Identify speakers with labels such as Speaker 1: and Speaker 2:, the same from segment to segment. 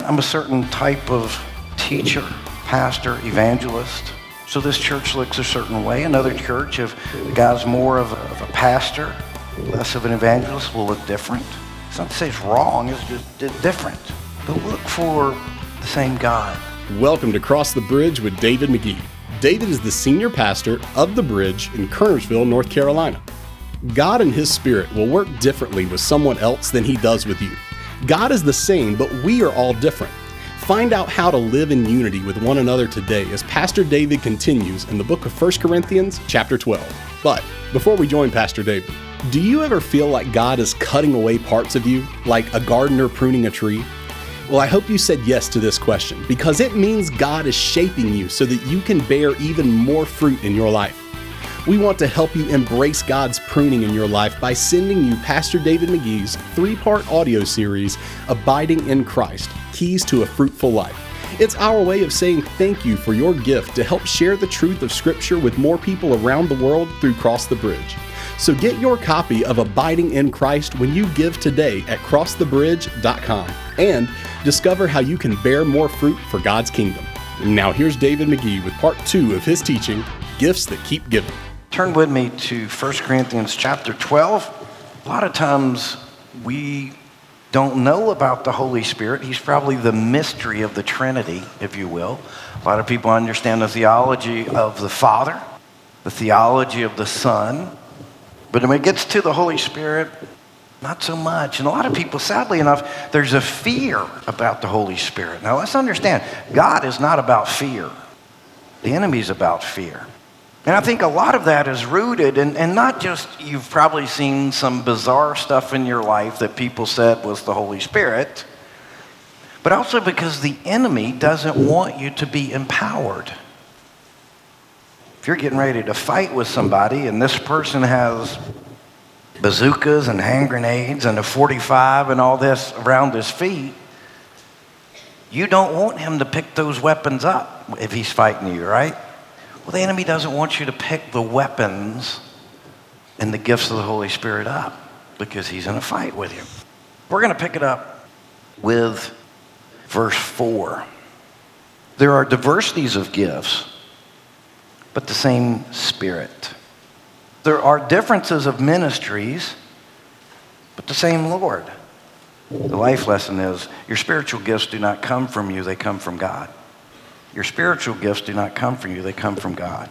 Speaker 1: I'm a certain type of teacher, pastor, evangelist. So this church looks a certain way. Another church, if the guy's more of a pastor, less of an evangelist, will look different. It's not to say it's wrong, it's just different. But look for the same God.
Speaker 2: Welcome to Cross the Bridge with David McGee. David is the senior pastor of The Bridge in Kernersville, North Carolina. God and His Spirit will work differently with someone else than He does with you. God is the same, but we are all different. Find out how to live in unity with one another today as Pastor David continues in the book of 1 Corinthians chapter 12. But before we join Pastor David, do you ever feel like God is cutting away parts of you, like a gardener pruning a tree? Well, I hope you said yes to this question because it means God is shaping you so that you can bear even more fruit in your life. We want to help you embrace God's pruning in your life by sending you Pastor David McGee's 3-part audio series, Abiding in Christ, Keys to a Fruitful Life. It's our way of saying thank you for your gift to help share the truth of Scripture with more people around the world through Cross the Bridge. So get your copy of Abiding in Christ when you give today at crossthebridge.com and discover how you can bear more fruit for God's kingdom. Now here's David McGee with part 2 of his teaching, Gifts That Keep Giving.
Speaker 1: Turn with me to 1 Corinthians chapter 12. A lot of times we don't know about the Holy Spirit. He's probably the mystery of the Trinity, if you will. A lot of people understand the theology of the Father, the theology of the Son. But when it gets to the Holy Spirit, not so much. And a lot of people, sadly enough, there's a fear about the Holy Spirit. Now let's understand, God is not about fear. The enemy's about fear. And I think a lot of that is rooted, and not just you've probably seen some bizarre stuff in your life that people said was the Holy Spirit, but also because the enemy doesn't want you to be empowered. If you're getting ready to fight with somebody and this person has bazookas and hand grenades and a 45 and all this around his feet, you don't want him to pick those weapons up if he's fighting you, right? Well, the enemy doesn't want you to pick the weapons and the gifts of the Holy Spirit up because he's in a fight with you. We're going to pick it up with verse 4. There are diversities of gifts, but the same Spirit. There are differences of ministries, but the same Lord. The life lesson is your spiritual gifts do not come from you, they come from God. Your spiritual gifts do not come from you, they come from God.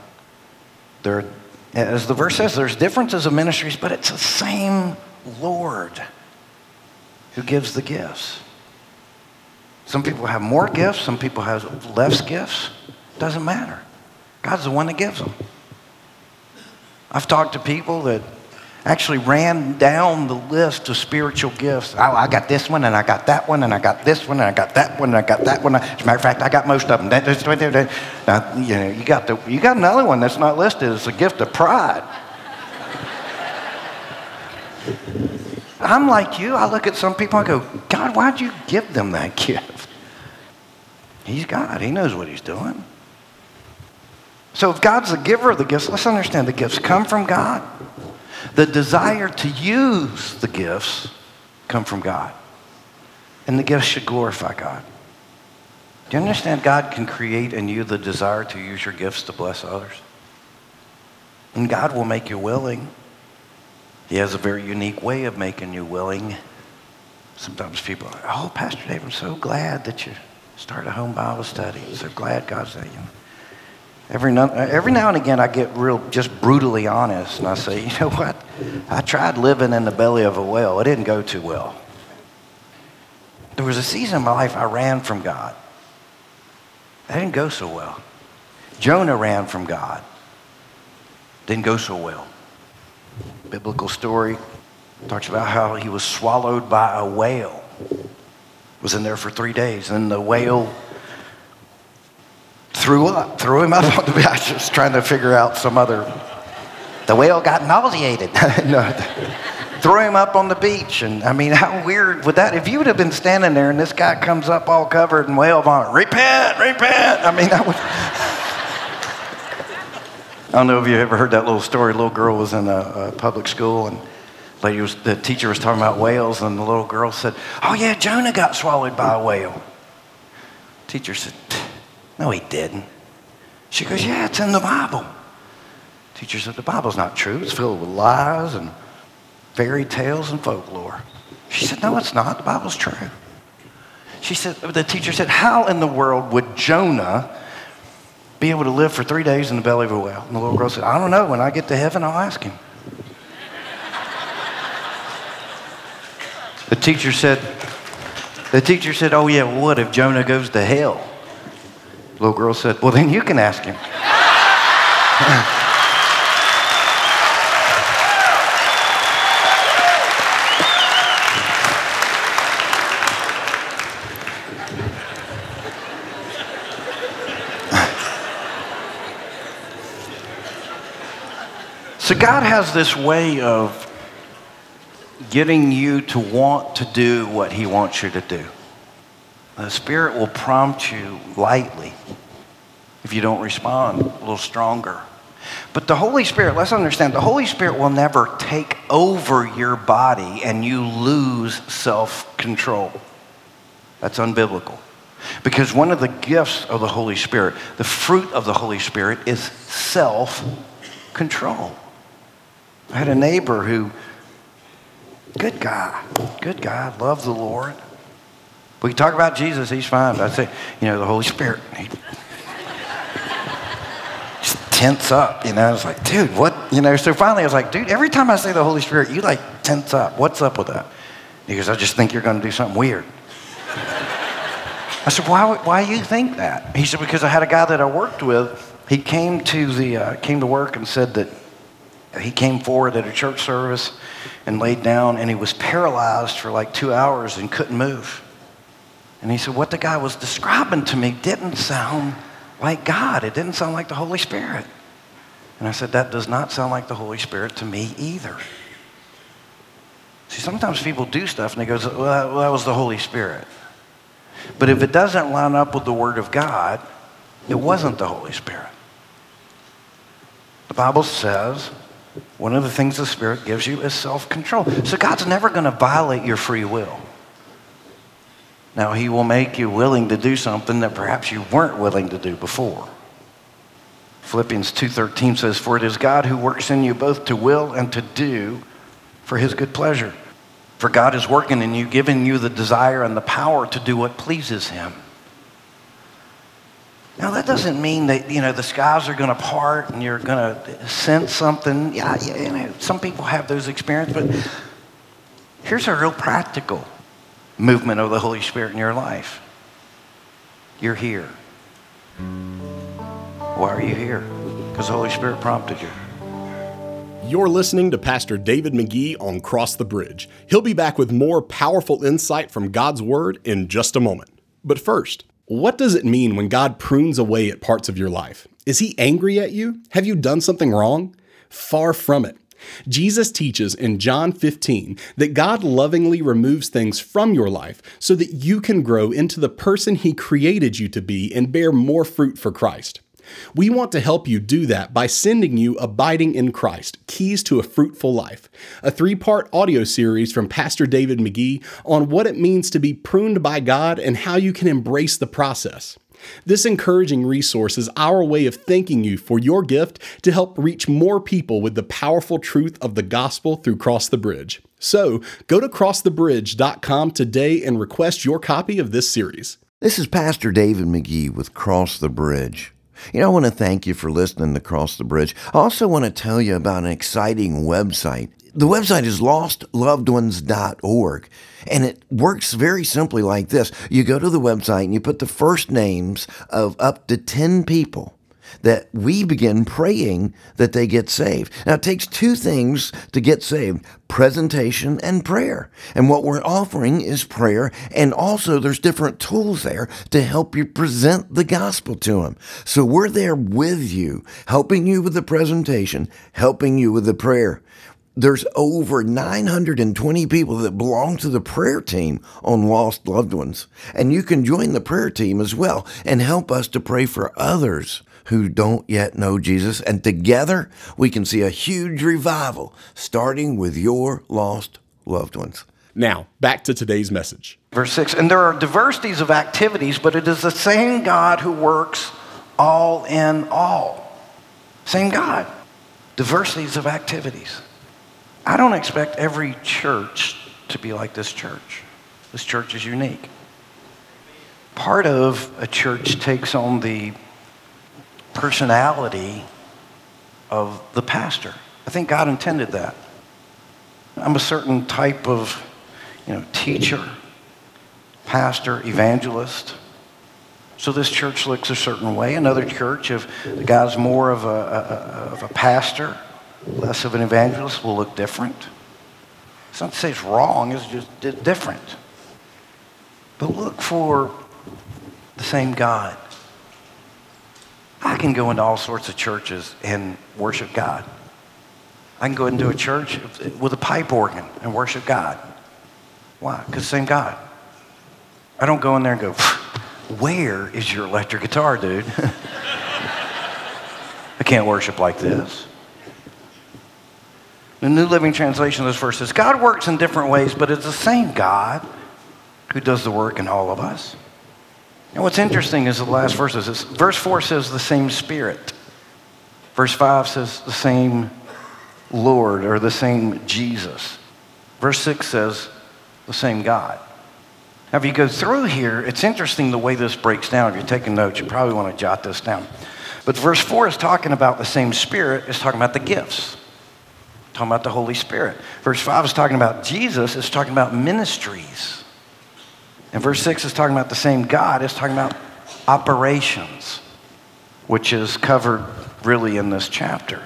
Speaker 1: As the verse says, there's differences of ministries, but it's the same Lord who gives the gifts. Some people have more gifts, some people have less gifts. Doesn't matter. God's the one that gives them. I've talked to people that actually ran down the list of spiritual gifts. I got this one, and I got that one, and I got this one, and I got that one, and I got that one. As a matter of fact, I got most of them. Now, you got another one that's not listed. It's a gift of pride. I'm like you. I look at some people and go, God, why'd you give them that gift? He's God. He knows what he's doing. So if God's the giver of the gifts, let's understand the gifts come from God. The desire to use the gifts come from God. And the gifts should glorify God. Do you understand God can create in you the desire to use your gifts to bless others? And God will make you willing. He has a very unique way of making you willing. Sometimes people are like, oh, Pastor Dave, I'm so glad that you started a home Bible study. I'm so glad God's saying, Every now and again, I get just brutally honest, and I say, you know what? I tried living in the belly of a whale. It didn't go too well. There was a season in my life I ran from God. That didn't go so well. Jonah ran from God. Didn't go so well. Biblical story talks about how he was swallowed by a whale. Was in there for 3 days, and the whale threw him up on the beach. I was just trying to figure out the whale got nauseated. No, threw him up on the beach. And I mean, how weird would that, if you would have been standing there and this guy comes up all covered in whale vomit, repent. I mean, that would, I don't know if you ever heard that little story. A little girl was in a public school, and the teacher was talking about whales, and the little girl said, oh yeah, Jonah got swallowed by a whale. Teacher said, no, he didn't. She goes, yeah, it's in the Bible. Teacher said, the Bible's not true. It's filled with lies and fairy tales and folklore. She said, no, it's not. The Bible's true. She said, the teacher said, how in the world would Jonah be able to live for 3 days in the belly of a whale? And the little girl said, I don't know. When I get to heaven, I'll ask him. The teacher said, oh yeah, well, what if Jonah goes to hell? The little girl said, well, then you can ask him. So God has this way of getting you to want to do what he wants you to do. The Spirit will prompt you lightly if you don't respond a little stronger. But the Holy Spirit, let's understand, the Holy Spirit will never take over your body and you lose self-control. That's unbiblical. Because one of the gifts of the Holy Spirit, the fruit of the Holy Spirit, is self-control. I had a neighbor who, good guy, loved the Lord. We talk about Jesus, he's fine. But I'd say, the Holy Spirit, he just tense up, It's like, dude, what? So finally I was like, dude, every time I say the Holy Spirit, you tense up. What's up with that? He goes, I just think you're going to do something weird. I said, why do you think that? He said, because I had a guy that I worked with. He came to work and said that he came forward at a church service and laid down, and he was paralyzed for 2 hours and couldn't move. And he said, what the guy was describing to me didn't sound like God. It didn't sound like the Holy Spirit. And I said, that does not sound like the Holy Spirit to me either. See, sometimes people do stuff and they go, well, that was the Holy Spirit. But if it doesn't line up with the Word of God, it wasn't the Holy Spirit. The Bible says one of the things the Spirit gives you is self-control. So God's never going to violate your free will. Now, he will make you willing to do something that perhaps you weren't willing to do before. Philippians 2:13 says, for it is God who works in you both to will and to do for his good pleasure. For God is working in you, giving you the desire and the power to do what pleases him. Now, that doesn't mean that, the skies are going to part and you're going to sense something. Yeah, some people have those experiences, but here's a real practical movement of the Holy Spirit in your life. You're here. Why are you here? Because the Holy Spirit prompted you.
Speaker 2: You're listening to Pastor David McGee on Cross the Bridge. He'll be back with more powerful insight from God's Word in just a moment. But first, what does it mean when God prunes away at parts of your life? Is he angry at you? Have you done something wrong? Far from it. Jesus teaches in John 15 that God lovingly removes things from your life so that you can grow into the person he created you to be and bear more fruit for Christ. We want to help you do that by sending you Abiding in Christ, Keys to a Fruitful Life, a 3-part audio series from Pastor David McGee on what it means to be pruned by God and how you can embrace the process. This encouraging resource is our way of thanking you for your gift to help reach more people with the powerful truth of the gospel through Cross the Bridge. So, go to crossthebridge.com today and request your copy of this series.
Speaker 3: This is Pastor David McGee with Cross the Bridge. I want to thank you for listening to Cross the Bridge. I also want to tell you about an exciting website. The website is lostlovedones.org, and it works very simply like this. You go to the website and you put the first names of up to 10 people that we begin praying that they get saved. Now, it takes 2 things to get saved: presentation and prayer. And what we're offering is prayer, and also there's different tools there to help you present the gospel to them. So we're there with you, helping you with the presentation, helping you with the prayer. There's over 920 people that belong to the prayer team on Lost Loved Ones. And you can join the prayer team as well and help us to pray for others who don't yet know Jesus. And together we can see a huge revival starting with your lost loved ones.
Speaker 2: Now, back to today's message.
Speaker 1: Verse 6, and there are diversities of activities, but it is the same God who works all in all. Same God. Diversities of activities. I don't expect every church to be like this church. This church is unique. Part of a church takes on the personality of the pastor. I think God intended that. I'm a certain type of, teacher, pastor, evangelist. So this church looks a certain way. Another church, if the guy's more of a pastor, less of an evangelist, will look different. It's not to say it's wrong, it's just different. But look for the same God. I can go into all sorts of churches and worship God. I can go into a church with a pipe organ and worship God. Why? Because same God. I don't go in there and go, where is your electric guitar, dude? I can't worship like this. The New Living Translation of this verse says, God works in different ways, but it's the same God who does the work in all of us. And what's interesting is the last verses. Verse 4 says the same Spirit. Verse 5 says the same Lord or the same Jesus. Verse 6 says the same God. Now, if you go through here, it's interesting the way this breaks down. If you're taking notes, you probably want to jot this down. But verse 4 is talking about the same Spirit. It's talking about the gifts. Talking about the Holy Spirit. Verse 5 is talking about Jesus. It's talking about ministries. And verse 6 is talking about the same God. It's talking about operations, which is covered really in this chapter.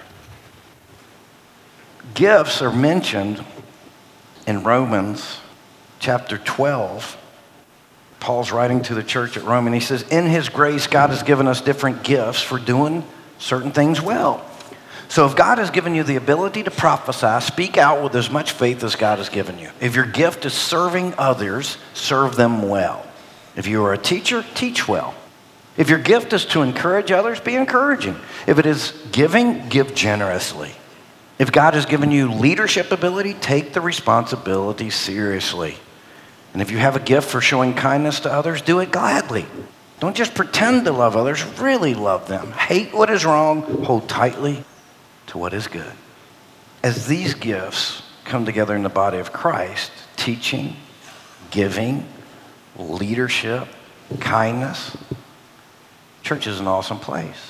Speaker 1: Gifts are mentioned in Romans chapter 12. Paul's writing to the church at Rome, and he says, in his grace, God has given us different gifts for doing certain things well. So if God has given you the ability to prophesy, speak out with as much faith as God has given you. If your gift is serving others, serve them well. If you are a teacher, teach well. If your gift is to encourage others, be encouraging. If it is giving, give generously. If God has given you leadership ability, take the responsibility seriously. And if you have a gift for showing kindness to others, do it gladly. Don't just pretend to love others, really love them. Hate what is wrong, hold tightly to what is good. As these gifts come together in the body of Christ, teaching, giving, leadership, kindness, church is an awesome place.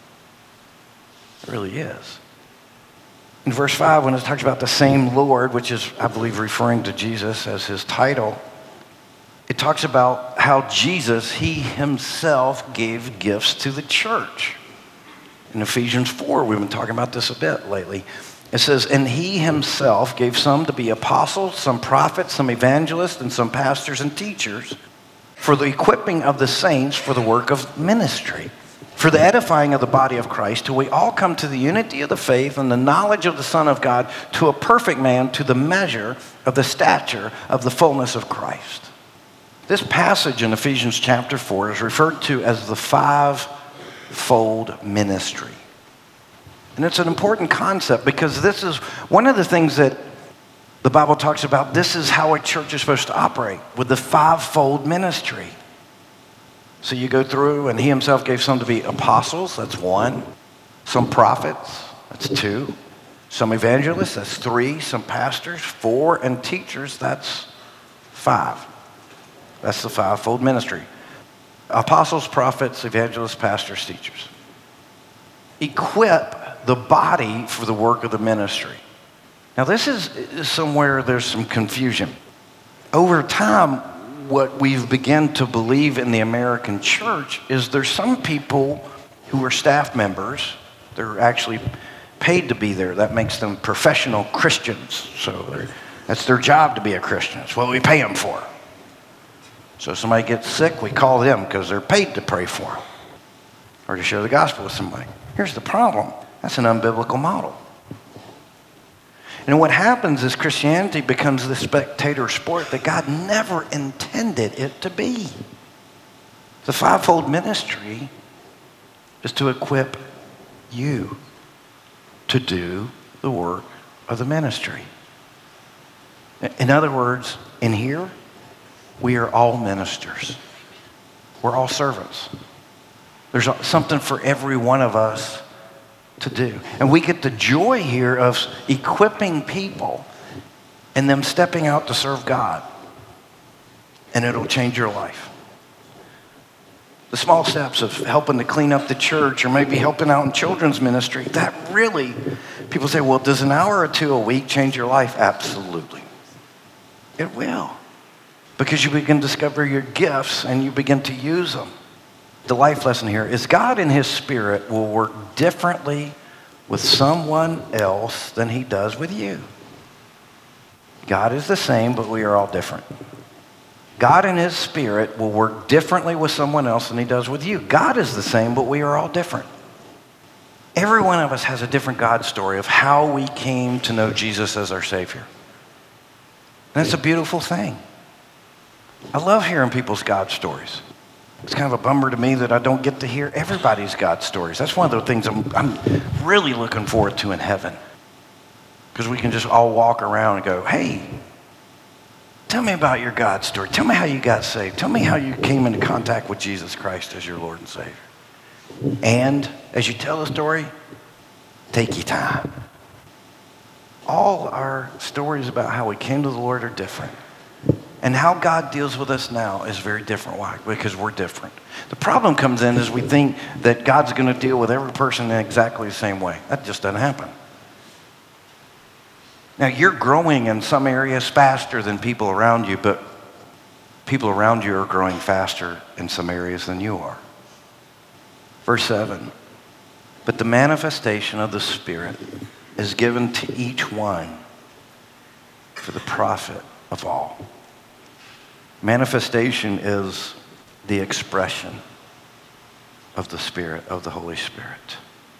Speaker 1: It really is. In verse 5, when it talks about the same Lord, which is, I believe, referring to Jesus as his title, it talks about how Jesus, he himself gave gifts to the church. In Ephesians 4, we've been talking about this a bit lately. It says, and he himself gave some to be apostles, some prophets, some evangelists, and some pastors and teachers for the equipping of the saints for the work of ministry, for the edifying of the body of Christ, till we all come to the unity of the faith and the knowledge of the Son of God, to a perfect man, to the measure of the stature of the fullness of Christ. This passage in Ephesians chapter 4 is referred to as the five-fold ministry. And it's an important concept because this is one of the things that the Bible talks about. This is how a church is supposed to operate, with the five-fold ministry. So you go through, and he himself gave some to be apostles, that's one. Some prophets, that's two. Some evangelists, that's three. Some pastors, four. And teachers, that's five. That's the five-fold ministry. Apostles, prophets, evangelists, pastors, teachers. Equip the body for the work of the ministry. Now this is somewhere there's some confusion. Over time, what we've begun to believe in the American church is there's some people who are staff members. They're actually paid to be there. That makes them professional Christians. So that's their job to be a Christian. It's what we pay them for. So if somebody gets sick, we call them because they're paid to pray for them or to share the gospel with somebody. Here's the problem. That's an unbiblical model. And what happens is Christianity becomes the spectator sport that God never intended it to be. The fivefold ministry is to equip you to do the work of the ministry. In other words, in here, we are all ministers. We're all servants. There's something for every one of us to do. And we get the joy here of equipping people and them stepping out to serve God. And it'll change your life. The small steps of helping to clean up the church or maybe helping out in children's ministry, that really, people say, well, does an hour or two a week change your life? Absolutely. It will. Because you begin to discover your gifts and you begin to use them. The life lesson here is God in his Spirit will work differently with someone else than he does with you. God is the same, but we are all different. God in his Spirit will work differently with someone else than he does with you. God is the same, but we are all different. Every one of us has a different God story of how we came to know Jesus as our Savior. And that's a beautiful thing. I love hearing people's God stories. It's kind of a bummer to me that I don't get to hear everybody's God stories. That's one of the things I'm really looking forward to in heaven. Because we can just all walk around and go, hey, tell me about your God story. Tell me how you got saved. Tell me how you came into contact with Jesus Christ as your Lord and Savior. And as you tell the story, take your time. All our stories about how we came to the Lord are different. And how God deals with us now is very different. Why? Because we're different. The problem comes in is we think that God's going to deal with every person in exactly the same way. That just doesn't happen. Now, you're growing in some areas faster than people around you, but people around you are growing faster in some areas than you are. Verse 7, but the manifestation of the Spirit is given to each one for the profit of all. Manifestation is the expression of the Spirit, of the Holy Spirit.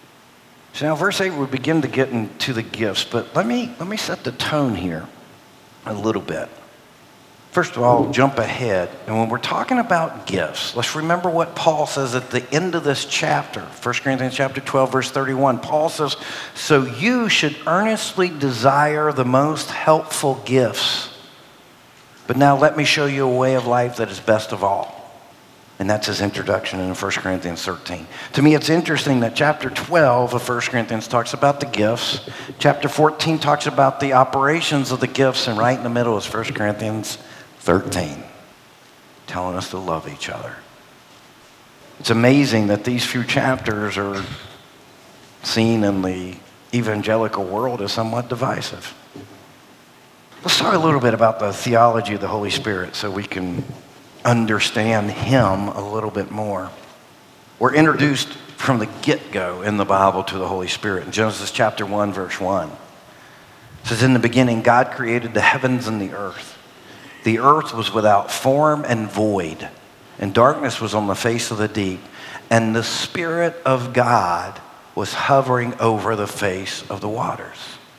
Speaker 1: So now verse 8, we begin to get into the gifts, but let me set the tone here a little bit. First of all, jump ahead. And when we're talking about gifts, let's remember what Paul says at the end of this chapter, 1 Corinthians chapter 12, verse 31. Paul says, so you should earnestly desire the most helpful gifts. But now let me show you a way of life that is best of all. And that's his introduction in 1 Corinthians 13. To me, it's interesting that chapter 12 of 1 Corinthians talks about the gifts. Chapter 14 talks about the operations of the gifts. And right in the middle is 1 Corinthians 13, telling us to love each other. It's amazing that these few chapters are seen in the evangelical world as somewhat divisive. Let's talk a little bit about the theology of the Holy Spirit so we can understand him a little bit more. We're introduced from the get-go in the Bible to the Holy Spirit. In Genesis chapter 1, verse 1, it says, in the beginning, God created the heavens and the earth. The earth was without form and void, and darkness was on the face of the deep, and the Spirit of God was hovering over the face of the waters.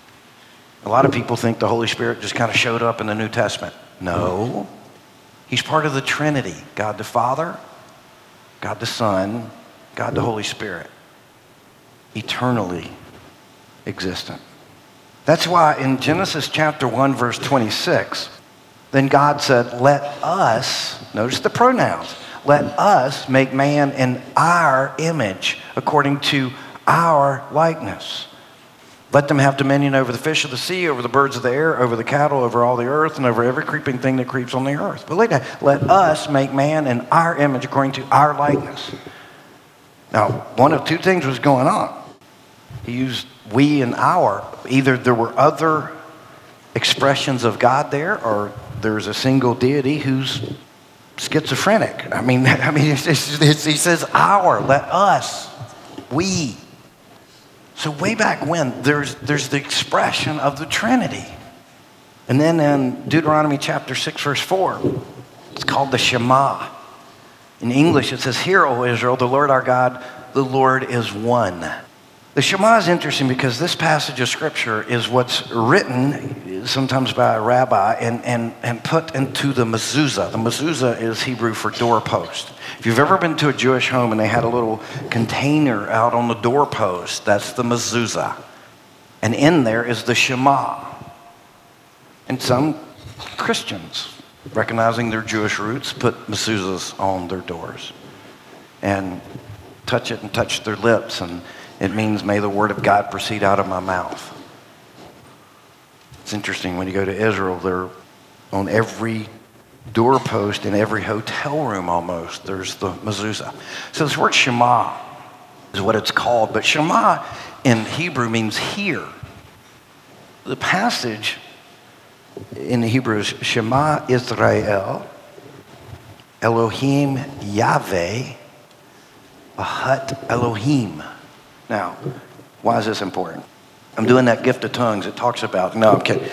Speaker 1: A lot of people think the Holy Spirit just kind of showed up in the New Testament. No. He's part of the Trinity. God the Father, God the Son, God the Holy Spirit. Eternally existent. That's why in Genesis chapter 1, verse 26, then God said, let us, notice the pronouns, let us make man in our image, according to our likeness. Let them have dominion over the fish of the sea, over the birds of the air, over the cattle, over all the earth, and over every creeping thing that creeps on the earth. But let us make man in our image according to our likeness. Now, one of two things was going on. He used we and our. Either there were other expressions of God there, or there's a single deity who's schizophrenic. I mean, he says our, let us, we. So way back when, there's the expression of the Trinity. And then in Deuteronomy chapter 6, verse 4, it's called the Shema. In English, it says, hear, O Israel, the Lord our God, the Lord is one. The Shema is interesting because this passage of Scripture is what's written, sometimes by a rabbi, and put into the mezuzah. The mezuzah is Hebrew for doorpost. If you've ever been to a Jewish home and they had a little container out on the doorpost, that's the mezuzah. And in there is the Shema. And some Christians, recognizing their Jewish roots, put mezuzahs on their doors and touch it and touch their lips, and it means, may the word of God proceed out of my mouth. It's interesting, when you go to Israel, they're on every doorpost in every hotel room almost, there's the mezuzah. So this word Shema is what it's called, but Shema in Hebrew means hear. The passage in the Hebrew is Shema Israel, Elohim Yahweh, Ahat Elohim. Now, why is this important? I'm doing that gift of tongues it talks about. No, I'm kidding.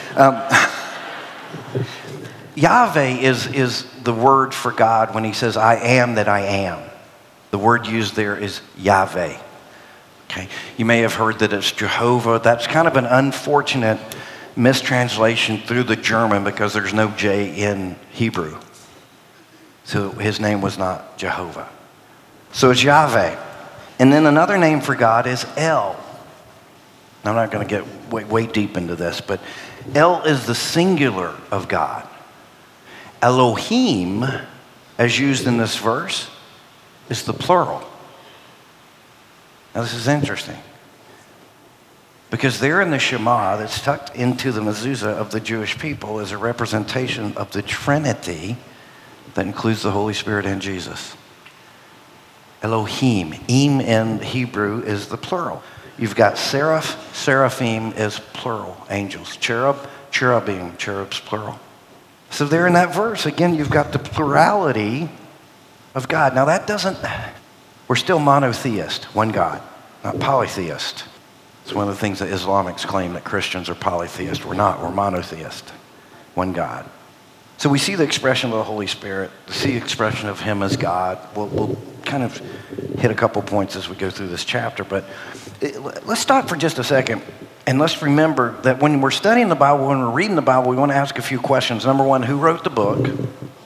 Speaker 1: Yahweh is the word for God when he says, I am that I am. The word used there is Yahweh. Okay. You may have heard that it's Jehovah. That's kind of an unfortunate mistranslation through the German because there's no J in Hebrew. So his name was not Jehovah. So it's Yahweh. And then another name for God is El. I'm not going to get way deep into this, but El is the singular of God. Elohim, as used in this verse, is the plural. Now this is interesting, because there in the Shema that's tucked into the mezuzah of the Jewish people is a representation of the Trinity that includes the Holy Spirit and Jesus. Elohim, im in Hebrew is the plural. You've got seraph, seraphim is plural, angels. Cherub, cherubim, cherubs plural. So there in that verse, again, you've got the plurality of God. Now we're still monotheist, one God, not polytheist. It's one of the things that Islamics claim, that Christians are polytheist. We're not, we're monotheist, one God. So we see the expression of the Holy Spirit, see the expression of him as God. We'll kind of hit a couple points as we go through this chapter, but let's stop for just a second. And let's remember that when we're studying the Bible, when we're reading the Bible, we want to ask a few questions. Number one, who wrote the book? In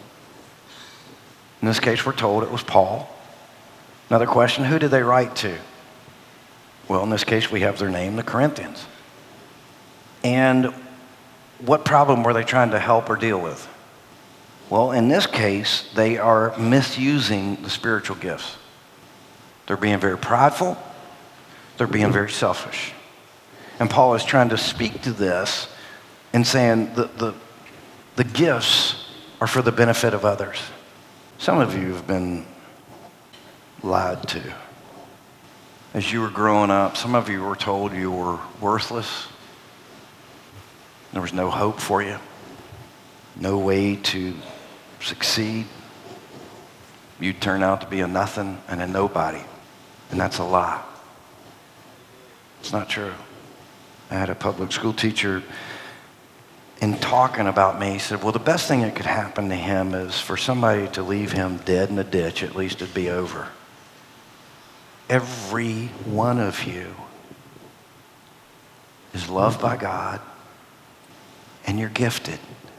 Speaker 1: this case, we're told it was Paul. Another question, who did they write to? Well, in this case, we have their name, the Corinthians. And what problem were they trying to help or deal with? Well, in this case, they are misusing the spiritual gifts. They're being very prideful. They're being very selfish. And Paul is trying to speak to this and saying the gifts are for the benefit of others. Some of you have been lied to. As you were growing up, some of you were told you were worthless. There was no hope for you, no way to succeed. You'd turn out to be a nothing and a nobody. And that's a lie. It's not true. I had a public school teacher, in talking about me, he said, well, the best thing that could happen to him is for somebody to leave him dead in a ditch. At least it'd be over. Every one of you is loved by God, and you're gifted.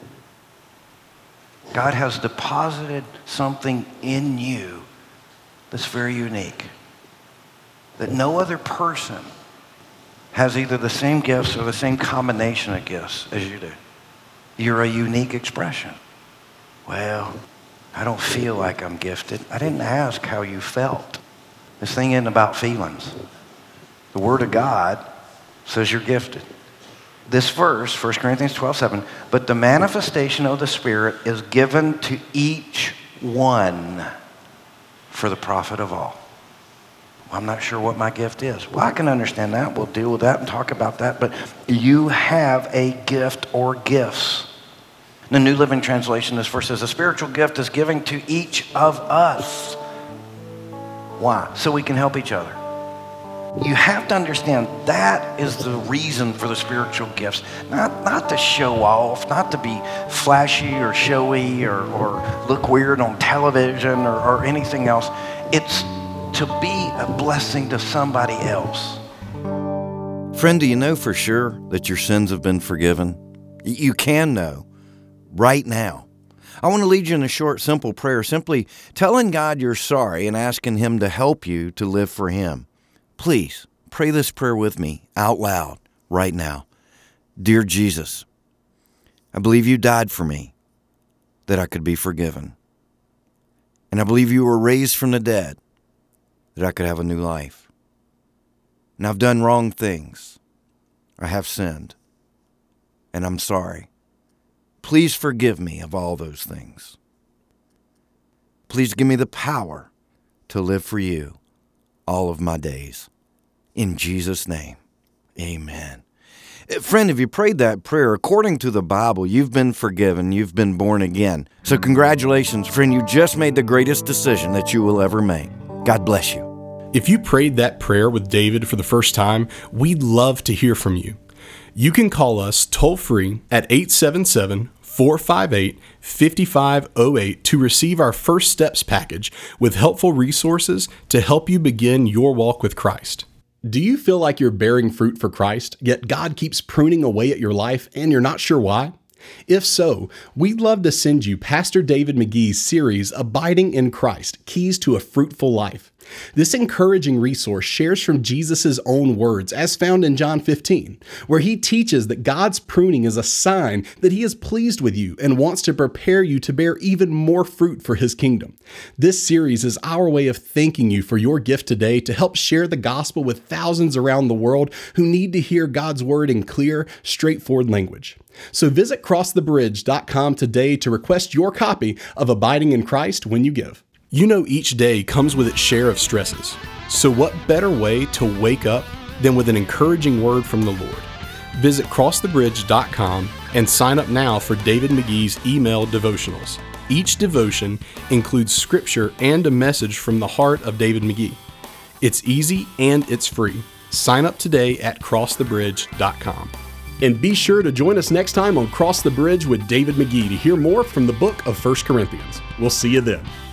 Speaker 1: God has deposited something in you that's very unique, that no other person has either the same gifts or the same combination of gifts as you do. You're a unique expression. Well, I don't feel like I'm gifted. I didn't ask how you felt. This thing isn't about feelings. The Word of God says you're gifted. This verse, 1 Corinthians 12:7, but the manifestation of the Spirit is given to each one for the profit of all. Well, I'm not sure what my gift is. Well, I can understand that. We'll deal with that and talk about that. But you have a gift or gifts. The New Living Translation, this verse says, a spiritual gift is given to each of us. Why? So we can help each other. You have to understand that is the reason for the spiritual gifts. Not to show off, not to be flashy or showy or look weird on television or anything else. It's to be a blessing to somebody else.
Speaker 3: Friend, do you know for sure that your sins have been forgiven? You can know right now. I want to lead you in a short, simple prayer, simply telling God you're sorry and asking Him to help you to live for Him. Please pray this prayer with me out loud right now. Dear Jesus, I believe you died for me, that I could be forgiven. And I believe you were raised from the dead, that I could have a new life. And I've done wrong things. I have sinned. And I'm sorry. Please forgive me of all those things. Please give me the power to live for you all of my days. In Jesus' name, amen. Friend, if you prayed that prayer, according to the Bible, you've been forgiven, you've been born again. So congratulations, friend, you just made the greatest decision that you will ever make. God bless you.
Speaker 2: If you prayed that prayer with David for the first time, we'd love to hear from you. You can call us toll-free at 877-458-5508 to receive our First Steps package with helpful resources to help you begin your walk with Christ. Do you feel like you're bearing fruit for Christ, yet God keeps pruning away at your life and you're not sure why? If so, we'd love to send you Pastor David McGee's series, Abiding in Christ, Keys to a Fruitful Life. This encouraging resource shares from Jesus' own words, as found in John 15, where he teaches that God's pruning is a sign that he is pleased with you and wants to prepare you to bear even more fruit for his kingdom. This series is our way of thanking you for your gift today to help share the gospel with thousands around the world who need to hear God's word in clear, straightforward language. So visit crossthebridge.com today to request your copy of Abiding in Christ when you give. You know each day comes with its share of stresses. So what better way to wake up than with an encouraging word from the Lord? Visit crossthebridge.com and sign up now for David McGee's email devotionals. Each devotion includes scripture and a message from the heart of David McGee. It's easy and it's free. Sign up today at crossthebridge.com. And be sure to join us next time on Cross the Bridge with David McGee to hear more from the book of 1 Corinthians. We'll see you then.